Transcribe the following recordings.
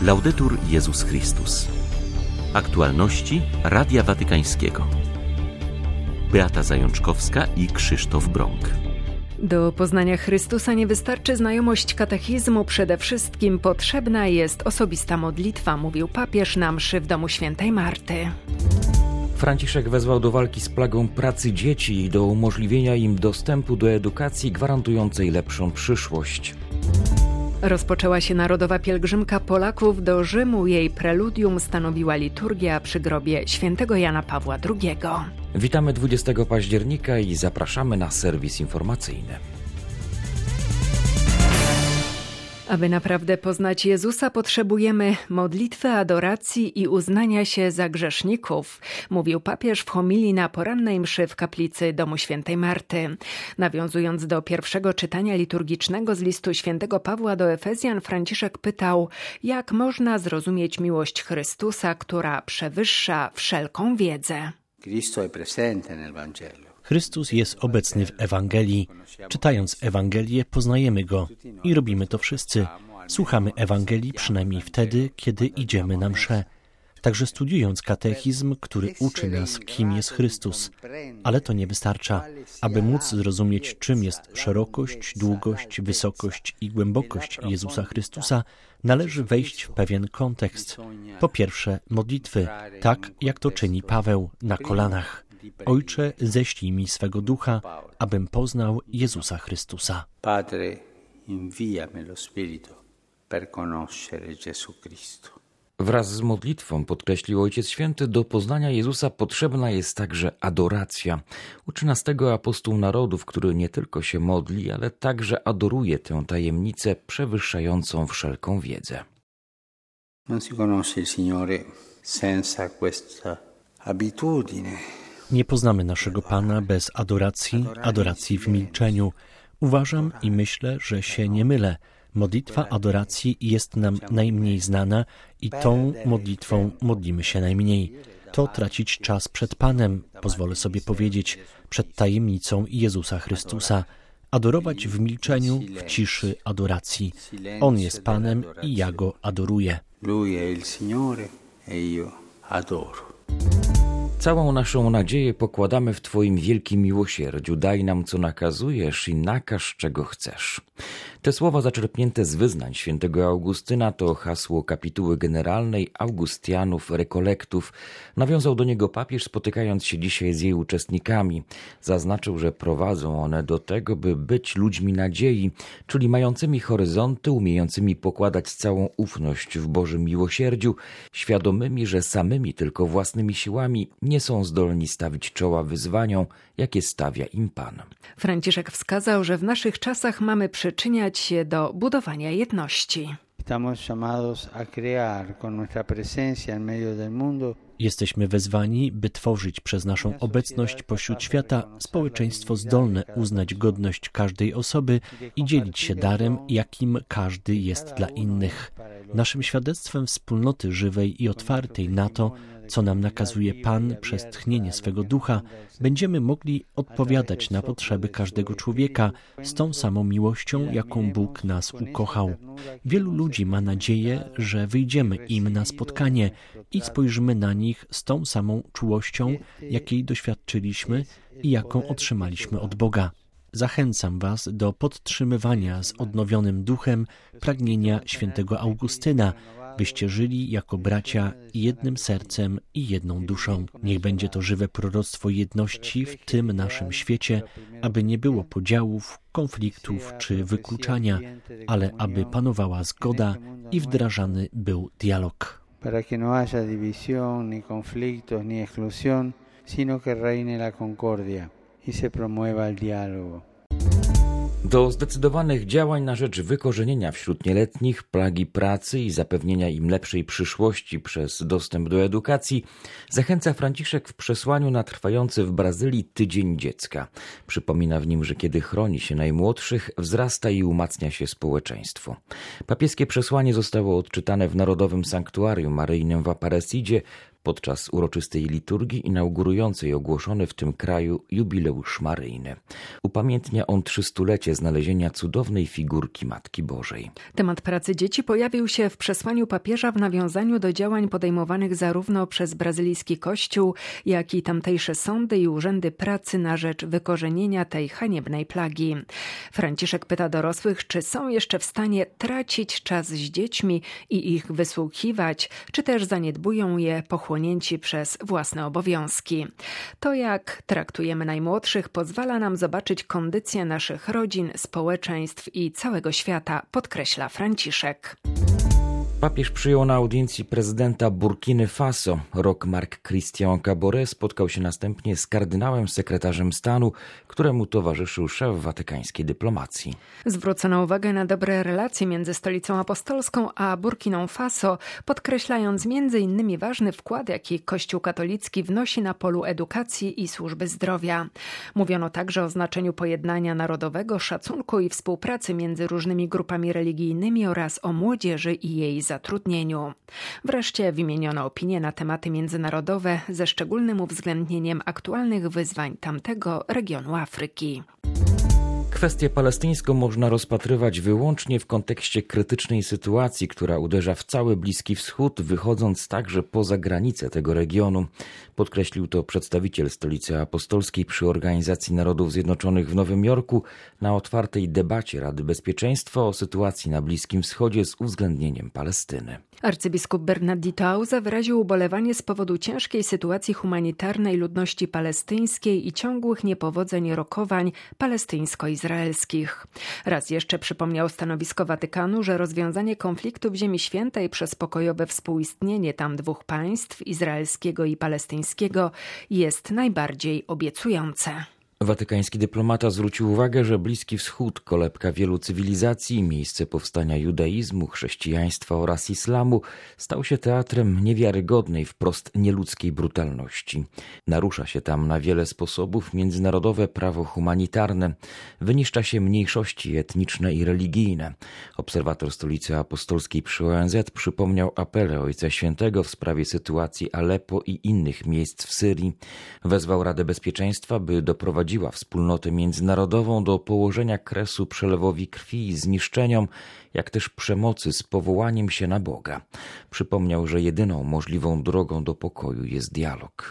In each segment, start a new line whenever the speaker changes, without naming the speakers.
Laudetur Jezus Chrystus. Aktualności Radia Watykańskiego. Beata Zajączkowska i Krzysztof Brąk.
Do poznania Chrystusa nie wystarczy znajomość katechizmu, przede wszystkim potrzebna jest osobista modlitwa, mówił papież na mszy w domu świętej Marty.
Franciszek wezwał do walki z plagą pracy dzieci i do umożliwienia im dostępu do edukacji gwarantującej lepszą przyszłość.
Rozpoczęła się narodowa pielgrzymka Polaków do Rzymu. Jej preludium stanowiła liturgia przy grobie świętego Jana Pawła II.
Witamy 20 października i zapraszamy na serwis informacyjny.
Aby naprawdę poznać Jezusa, potrzebujemy modlitwy, adoracji i uznania się za grzeszników, mówił papież w homilii na porannej mszy w kaplicy domu świętej Marty. Nawiązując do pierwszego czytania liturgicznego z listu świętego Pawła do Efezjan, Franciszek pytał, jak można zrozumieć miłość Chrystusa, która przewyższa wszelką wiedzę.
Chrystus jest obecny w Ewangelii. Czytając Ewangelię, poznajemy Go i robimy to wszyscy. Słuchamy Ewangelii przynajmniej wtedy, kiedy idziemy na mszę. Także studiując katechizm, który uczy nas, kim jest Chrystus. Ale to nie wystarcza. Aby móc zrozumieć, czym jest szerokość, długość, wysokość i głębokość Jezusa Chrystusa, należy wejść w pewien kontekst. Po pierwsze, modlitwy, tak jak to czyni Paweł, na kolanach. Ojcze, ześlij mi swego ducha, abym poznał Jezusa Chrystusa.
Padre, inviami lo Spirito per conoscere Gesù Cristo.
Wraz z modlitwą, podkreślił Ojciec Święty, do poznania Jezusa potrzebna jest także adoracja. Uczy nas tego apostoł narodów, który nie tylko się modli, ale także adoruje tę tajemnicę przewyższającą wszelką wiedzę.
Non si conosce il Signore senza questa abitudine.
Nie poznamy naszego Pana bez adoracji w milczeniu. Uważam i myślę, że się nie mylę. Modlitwa adoracji jest nam najmniej znana i tą modlitwą modlimy się najmniej. To tracić czas przed Panem, pozwolę sobie powiedzieć, przed tajemnicą Jezusa Chrystusa. Adorować w milczeniu, w ciszy adoracji. On jest Panem i ja Go adoruję.
Lui è il Signore e io adoro.
Całą naszą nadzieję pokładamy w Twoim wielkim miłosierdziu. Daj nam, co nakazujesz i nakaż, czego chcesz. Te słowa zaczerpnięte z wyznań świętego Augustyna to hasło kapituły generalnej Augustianów Rekolektów. Nawiązał do niego papież, spotykając się dzisiaj z jej uczestnikami. Zaznaczył, że prowadzą one do tego, by być ludźmi nadziei, czyli mającymi horyzonty, umiejącymi pokładać całą ufność w Bożym miłosierdziu, świadomymi, że samymi tylko własnymi siłami nie są zdolni stawić czoła wyzwaniom, jakie stawia im Pan.
Franciszek wskazał, że w naszych czasach mamy przyczyniać się do budowania jedności.
Jesteśmy wezwani, by tworzyć przez naszą obecność pośród świata społeczeństwo zdolne uznać godność każdej osoby i dzielić się darem, jakim każdy jest dla innych. Naszym świadectwem wspólnoty żywej i otwartej na to, co nam nakazuje Pan przez tchnienie swego ducha, będziemy mogli odpowiadać na potrzeby każdego człowieka z tą samą miłością, jaką Bóg nas ukochał. Wielu ludzi ma nadzieję, że wyjdziemy im na spotkanie i spojrzymy na nich z tą samą czułością, jakiej doświadczyliśmy i jaką otrzymaliśmy od Boga. Zachęcam Was do podtrzymywania z odnowionym duchem pragnienia świętego Augustyna, byście żyli jako bracia jednym sercem i jedną duszą. Niech będzie to żywe proroctwo jedności w tym naszym świecie, aby nie było podziałów, konfliktów czy wykluczania, ale aby panowała zgoda i wdrażany był dialog.
Para que no haya división, ni conflictos, ni exclusión, sino que reine la concordia y se promueva el diálogo.
Do zdecydowanych działań na rzecz wykorzenienia wśród nieletnich plagi pracy i zapewnienia im lepszej przyszłości przez dostęp do edukacji zachęca Franciszek w przesłaniu na trwający w Brazylii Tydzień Dziecka. Przypomina w nim, że kiedy chroni się najmłodszych, wzrasta i umacnia się społeczeństwo. Papieskie przesłanie zostało odczytane w Narodowym Sanktuarium Maryjnym w Aparecidzie podczas uroczystej liturgii inaugurującej ogłoszony w tym kraju jubileusz maryjny. Upamiętnia on 300-lecie znalezienia cudownej figurki Matki Bożej.
Temat pracy dzieci pojawił się w przesłaniu papieża w nawiązaniu do działań podejmowanych zarówno przez brazylijski kościół, jak i tamtejsze sądy i urzędy pracy na rzecz wykorzenienia tej haniebnej plagi. Franciszek pyta dorosłych, czy są jeszcze w stanie tracić czas z dziećmi i ich wysłuchiwać, czy też zaniedbują je pochłonięci przez własne obowiązki. To, jak traktujemy najmłodszych, pozwala nam zobaczyć kondycję naszych rodzin, społeczeństw i całego świata, podkreśla Franciszek.
Papież przyjął na audiencji prezydenta Burkiny Faso. Roch-Marc Christian Kaboré spotkał się następnie z kardynałem sekretarzem stanu, któremu towarzyszył szef watykańskiej dyplomacji.
Zwrócono uwagę na dobre relacje między Stolicą Apostolską a Burkiną Faso, podkreślając m.in. ważny wkład, jaki Kościół katolicki wnosi na polu edukacji i służby zdrowia. Mówiono także o znaczeniu pojednania narodowego, szacunku i współpracy między różnymi grupami religijnymi oraz o młodzieży i jej zatrudnieniu. Wreszcie wymieniono opinie na tematy międzynarodowe ze szczególnym uwzględnieniem aktualnych wyzwań tamtego regionu Afryki.
Kwestię palestyńską można rozpatrywać wyłącznie w kontekście krytycznej sytuacji, która uderza w cały Bliski Wschód, wychodząc także poza granice tego regionu. Podkreślił to przedstawiciel Stolicy Apostolskiej przy Organizacji Narodów Zjednoczonych w Nowym Jorku na otwartej debacie Rady Bezpieczeństwa o sytuacji na Bliskim Wschodzie z uwzględnieniem Palestyny.
Arcybiskup Bernardito Auza wyraził ubolewanie z powodu ciężkiej sytuacji humanitarnej ludności palestyńskiej i ciągłych niepowodzeń rokowań palestyńsko-izraelskich. Raz jeszcze przypomniał stanowisko Watykanu, że rozwiązanie konfliktu w Ziemi Świętej przez pokojowe współistnienie tam dwóch państw, izraelskiego i palestyńskiego, jest najbardziej obiecujące.
Watykański dyplomata zwrócił uwagę, że Bliski Wschód, kolebka wielu cywilizacji, miejsce powstania judaizmu, chrześcijaństwa oraz islamu, stał się teatrem niewiarygodnej, wprost nieludzkiej brutalności. Narusza się tam na wiele sposobów międzynarodowe prawo humanitarne, wyniszcza się mniejszości etniczne i religijne. Obserwator Stolicy Apostolskiej przy ONZ przypomniał apele Ojca Świętego w sprawie sytuacji Aleppo i innych miejsc w Syrii. Wezwał Radę Bezpieczeństwa, by doprowadziła wspólnotę międzynarodową do położenia kresu przelewowi krwi i zniszczeniom, jak też przemocy z powołaniem się na Boga. Przypomniał, że jedyną możliwą drogą do pokoju jest dialog.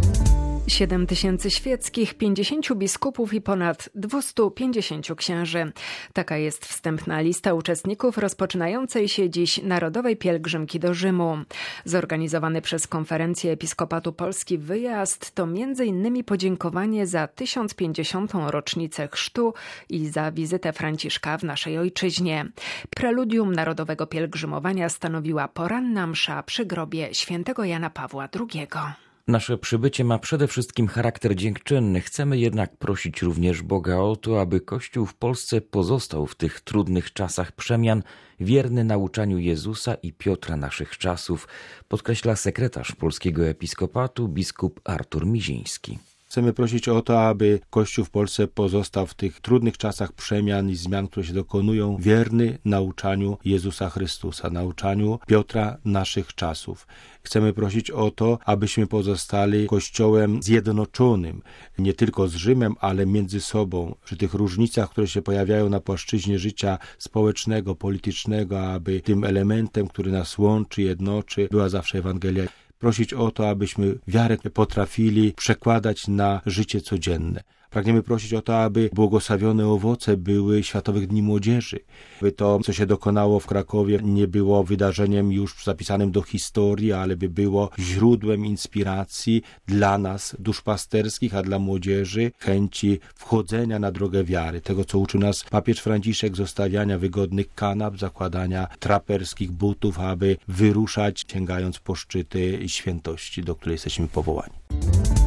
7000 świeckich, 50 biskupów i ponad 250 księży. Taka jest wstępna lista uczestników rozpoczynającej się dziś Narodowej Pielgrzymki do Rzymu. Zorganizowany przez Konferencję Episkopatu Polski wyjazd to m.in. podziękowanie za 1050. rocznicę chrztu i za wizytę Franciszka w naszej ojczyźnie. Preludium Narodowego Pielgrzymowania stanowiła poranna msza przy grobie świętego Jana Pawła II.
Nasze przybycie ma przede wszystkim charakter dziękczynny. Chcemy jednak prosić również Boga o to, aby Kościół w Polsce pozostał w tych trudnych czasach przemian wierny nauczaniu Jezusa i Piotra naszych czasów, podkreśla sekretarz Polskiego Episkopatu biskup Artur Miziński.
Chcemy prosić o to, aby Kościół w Polsce pozostał w tych trudnych czasach przemian i zmian, które się dokonują, wierny nauczaniu Jezusa Chrystusa, nauczaniu Piotra naszych czasów. Chcemy prosić o to, abyśmy pozostali Kościołem zjednoczonym, nie tylko z Rzymem, ale między sobą, przy tych różnicach, które się pojawiają na płaszczyźnie życia społecznego, politycznego, aby tym elementem, który nas łączy, jednoczy, była zawsze Ewangelia. Prosić o to, abyśmy wiarę potrafili przekładać na życie codzienne. Pragniemy prosić o to, aby błogosławione owoce były Światowych Dni Młodzieży. By to, co się dokonało w Krakowie, nie było wydarzeniem już zapisanym do historii, ale by było źródłem inspiracji dla nas, duszpasterskich, a dla młodzieży chęci wchodzenia na drogę wiary. Tego, co uczył nas papież Franciszek, zostawiania wygodnych kanap, zakładania traperskich butów, aby wyruszać, sięgając po szczyty świętości, do której jesteśmy powołani.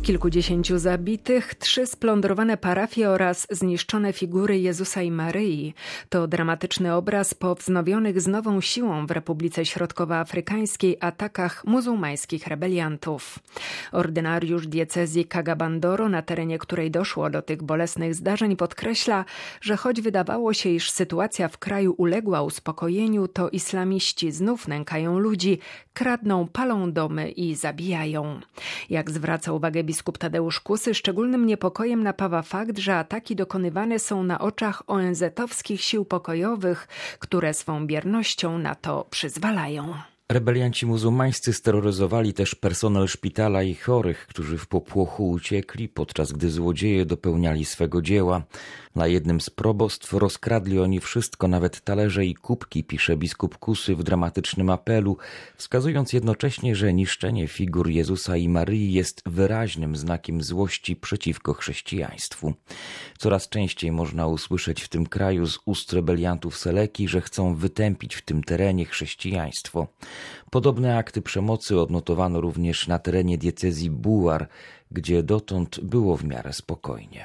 Kilkudziesięciu zabitych, 3 splądrowane parafie oraz zniszczone figury Jezusa i Maryi to dramatyczny obraz po wznowionych z nową siłą w Republice Środkowoafrykańskiej atakach muzułmańskich rebeliantów. Ordynariusz diecezji Kaga-Bandoro, na terenie której doszło do tych bolesnych zdarzeń, podkreśla, że choć wydawało się, iż sytuacja w kraju uległa uspokojeniu, to islamiści znów nękają ludzi, kradną, palą domy i zabijają. Jak zwraca uwagę biskup Tadeusz Kusy, szczególnym niepokojem napawa fakt, że ataki dokonywane są na oczach ONZ-owskich sił pokojowych, które swą biernością na to przyzwalają.
Rebelianci muzułmańscy steroryzowali też personel szpitala i chorych, którzy w popłochu uciekli, podczas gdy złodzieje dopełniali swego dzieła. Na jednym z probostw rozkradli oni wszystko, nawet talerze i kubki, pisze biskup Kusy w dramatycznym apelu, wskazując jednocześnie, że niszczenie figur Jezusa i Maryi jest wyraźnym znakiem złości przeciwko chrześcijaństwu. Coraz częściej można usłyszeć w tym kraju z ust rebeliantów Seleki, że chcą wytępić w tym terenie chrześcijaństwo. Podobne akty przemocy odnotowano również na terenie diecezji Buar, gdzie dotąd było w miarę spokojnie.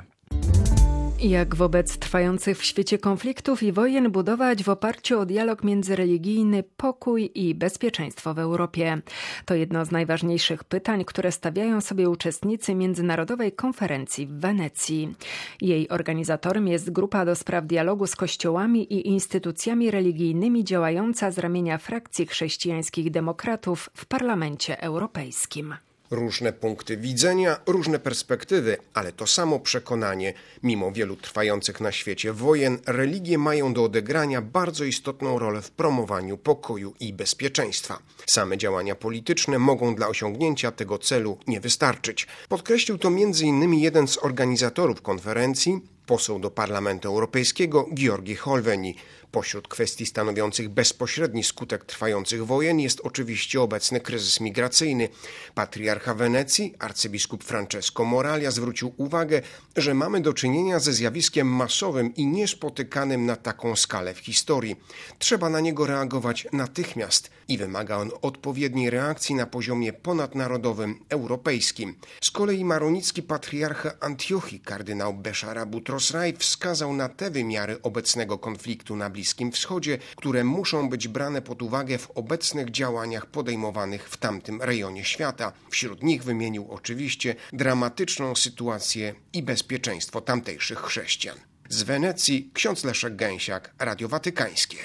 Jak wobec trwających w świecie konfliktów i wojen budować w oparciu o dialog międzyreligijny pokój i bezpieczeństwo w Europie? To jedno z najważniejszych pytań, które stawiają sobie uczestnicy Międzynarodowej Konferencji w Wenecji. Jej organizatorem jest Grupa do spraw dialogu z kościołami i instytucjami religijnymi działająca z ramienia frakcji chrześcijańskich demokratów w Parlamencie Europejskim.
Różne punkty widzenia, różne perspektywy, ale to samo przekonanie. Mimo wielu trwających na świecie wojen, religie mają do odegrania bardzo istotną rolę w promowaniu pokoju i bezpieczeństwa. Same działania polityczne mogą dla osiągnięcia tego celu nie wystarczyć. Podkreślił to m.in. jeden z organizatorów konferencji, poseł do Parlamentu Europejskiego Georgi Holveni. Pośród kwestii stanowiących bezpośredni skutek trwających wojen jest oczywiście obecny kryzys migracyjny. Patriarcha Wenecji, arcybiskup Francesco Moralia, zwrócił uwagę, że mamy do czynienia ze zjawiskiem masowym i niespotykanym na taką skalę w historii. Trzeba na niego reagować natychmiast i wymaga on odpowiedniej reakcji na poziomie ponadnarodowym, europejskim. Z kolei maronicki patriarcha Antiochii, kardynał Beszara Boutros-Ghali, wskazał na te wymiary obecnego konfliktu na Bliskim Wschodzie, które muszą być brane pod uwagę w obecnych działaniach podejmowanych w tamtym rejonie świata. Wśród nich wymienił oczywiście dramatyczną sytuację i bezpieczeństwo tamtejszych chrześcijan. Z Wenecji ksiądz Leszek Gęsiak, Radio Watykańskie.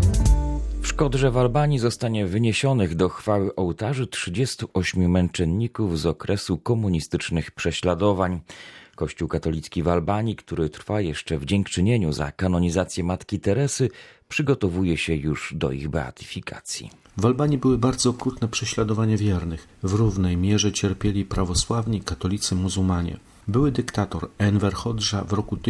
W Szkodrze w Albanii zostanie wyniesionych do chwały ołtarzy 38 męczenników z okresu komunistycznych prześladowań. Kościół katolicki w Albanii, który trwa jeszcze w dziękczynieniu za kanonizację Matki Teresy, przygotowuje się już do ich beatyfikacji.
W Albanii były bardzo okrutne prześladowania wiernych. W równej mierze cierpieli prawosławni, katolicy, muzułmanie. Były dyktator Enver Hoxha w roku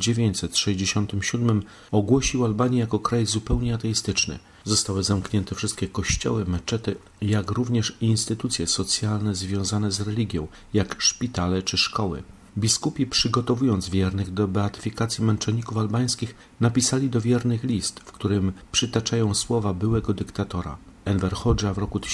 1967 ogłosił Albanię jako kraj zupełnie ateistyczny. Zostały zamknięte wszystkie kościoły, meczety, jak również instytucje socjalne związane z religią, jak szpitale czy szkoły. Biskupi, przygotowując wiernych do beatyfikacji męczenników albańskich, napisali do wiernych list, w którym przytaczają słowa byłego dyktatora. Enver Hoxha w roku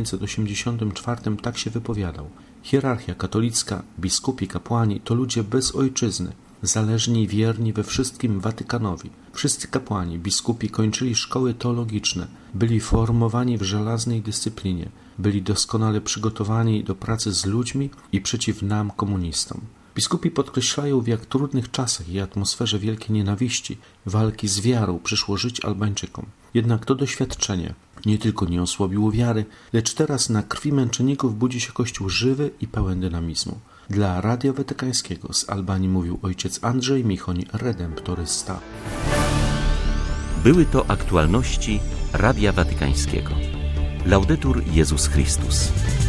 1984 tak się wypowiadał. Hierarchia katolicka, biskupi, kapłani to ludzie bez ojczyzny, zależni i wierni we wszystkim Watykanowi. Wszyscy kapłani, biskupi kończyli szkoły teologiczne, byli formowani w żelaznej dyscyplinie, byli doskonale przygotowani do pracy z ludźmi i przeciw nam, komunistom. Biskupi podkreślają, w jak trudnych czasach i atmosferze wielkiej nienawiści, walki z wiarą przyszło żyć Albańczykom. Jednak to doświadczenie nie tylko nie osłabiło wiary, lecz teraz na krwi męczenników budzi się Kościół żywy i pełen dynamizmu. Dla Radia Watykańskiego z Albanii mówił ojciec Andrzej Michoń, redemptorysta.
Były to aktualności Radia Watykańskiego. Laudetur Jezus Chrystus.